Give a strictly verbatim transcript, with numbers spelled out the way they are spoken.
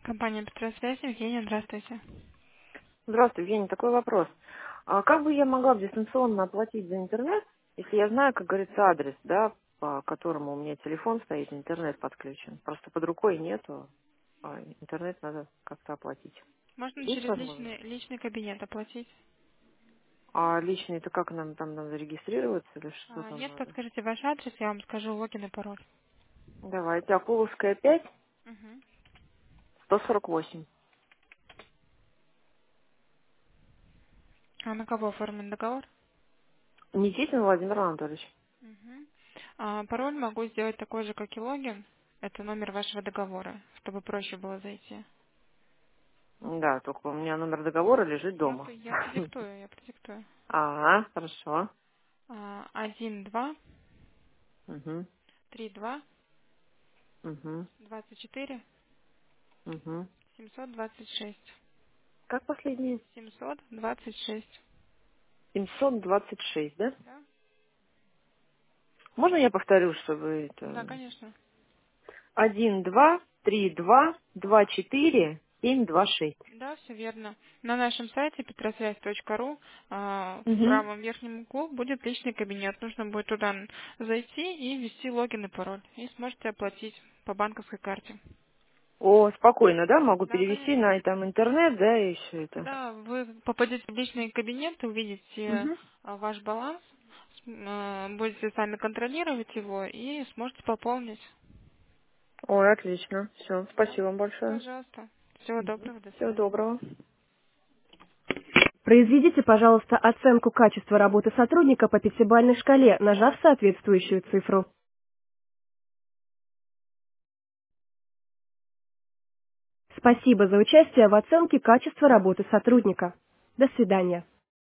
Компания «Петросвязь», Евгения, здравствуйте. Здравствуй, Евгений, такой вопрос. А как бы я могла дистанционно оплатить за интернет, если я знаю, как говорится, адрес, да, по которому у меня телефон стоит, интернет подключен? Просто под рукой нету, а интернет надо как-то оплатить. Можно Есть через возможность? личный, личный кабинет оплатить. А личный, это как нам там надо регистрироваться или что А, там нет, надо? подскажите ваш адрес, я вам скажу логин и пароль. Давайте, Акуловская пять, Мгм. сто сорок восемь. А на кого оформлен договор? Никитин Владимир Анатольевич. Мгм. А, пароль могу сделать такой же, как и логин. Это номер вашего договора, чтобы проще было зайти. Да, только у меня номер договора лежит Я, дома. п- я продиктую, я продиктую. А, хорошо. А, один, два, Угу, три, два, угу, двадцать четыре, угу. семьсот двадцать шесть. Как последний? Семьсот двадцать шесть. семьсот двадцать шесть, да? Да? Можно я повторю, чтобы Да, это... конечно. Один, два, три, два, два, четыре, семь, два, шесть. Да, все верно. На нашем сайте петросвязь точка ру а, в Угу. правом верхнем углу будет личный кабинет. Нужно будет туда н- зайти и ввести логин и пароль. И сможете оплатить по банковской карте. О, спокойно, да? Могу Да, перевести конечно. на там интернет, да, и все это. Да, вы попадете в личный кабинет, увидите Угу. а, ваш баланс, с- а, будете сами контролировать его и сможете пополнить. Ой, отлично. Все, Да, спасибо вам большое. пожалуйста. Всего доброго, до Всего свидания. доброго. Произведите, пожалуйста, оценку качества работы сотрудника по пятибалльной шкале, нажав соответствующую цифру. Спасибо за участие в оценке качества работы сотрудника. До свидания.